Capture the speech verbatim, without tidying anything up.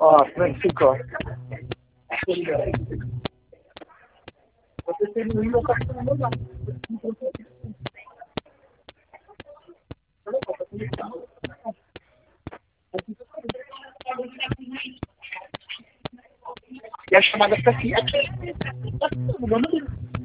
Ó, Francisco. Você tem um cartão lá. E a chamada está aqui. Aqui.